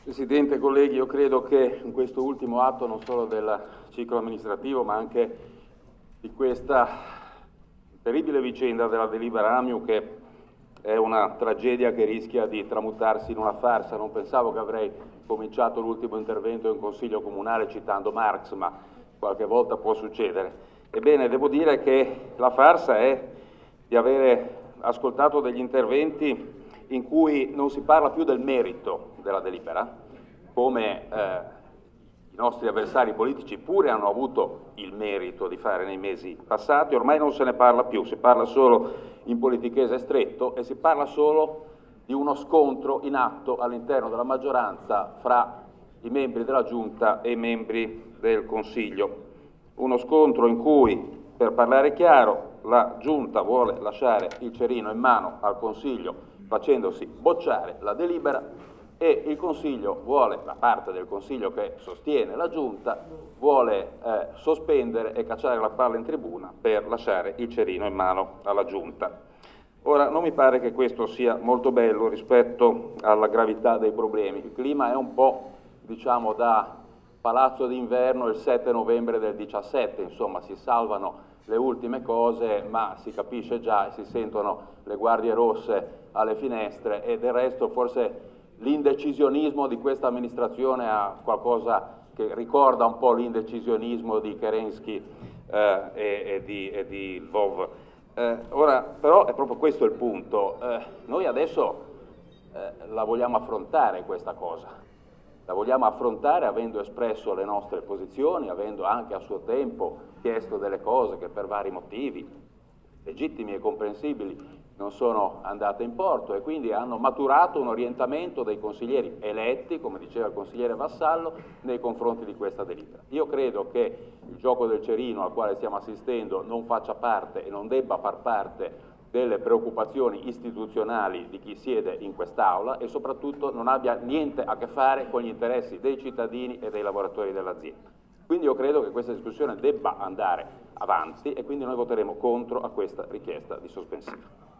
Presidente, colleghi, io credo che in questo ultimo atto non solo del ciclo amministrativo ma anche di questa terribile vicenda della delibera AMIU, che è una tragedia che rischia di tramutarsi in una farsa. Non pensavo che avrei cominciato l'ultimo intervento in Consiglio Comunale citando Marx, ma qualche volta può succedere. Ebbene, devo dire che la farsa è di avere ascoltato degli interventi in cui non si parla più del merito della delibera, come i nostri avversari politici pure hanno avuto il merito di fare nei mesi passati. Ormai non se ne parla più, si parla solo in politichese stretto e si parla solo di uno scontro in atto all'interno della maggioranza fra i membri della Giunta e i membri del Consiglio. Uno scontro in cui, per parlare chiaro, la Giunta vuole lasciare il cerino in mano al Consiglio facendosi bocciare la delibera, e il Consiglio vuole, la parte del Consiglio che sostiene la Giunta, vuole sospendere e cacciare la palla in tribuna per lasciare il cerino in mano alla Giunta. Ora, non mi pare che questo sia molto bello rispetto alla gravità dei problemi. Il clima è un po', diciamo, da Palazzo d'Inverno il 7 novembre del 17, insomma, si salvano le ultime cose, ma si capisce già e si sentono le guardie rosse alle finestre, e del resto forse l'indecisionismo di questa amministrazione ha qualcosa che ricorda un po' l'indecisionismo di Kerensky e di Lvov. Ora, però, è proprio questo il punto. Noi adesso la vogliamo affrontare questa cosa. La vogliamo affrontare avendo espresso le nostre posizioni, avendo anche a suo tempo chiesto delle cose che per vari motivi legittimi e comprensibili non sono andate in porto, e quindi hanno maturato un orientamento dei consiglieri eletti, come diceva il consigliere Vassallo, nei confronti di questa delibera. Io credo che il gioco del cerino al quale stiamo assistendo non faccia parte e non debba far parte delle preoccupazioni istituzionali di chi siede in quest'Aula, e soprattutto non abbia niente a che fare con gli interessi dei cittadini e dei lavoratori dell'azienda. Quindi io credo che questa discussione debba andare avanti, e quindi noi voteremo contro a questa richiesta di sospensiva.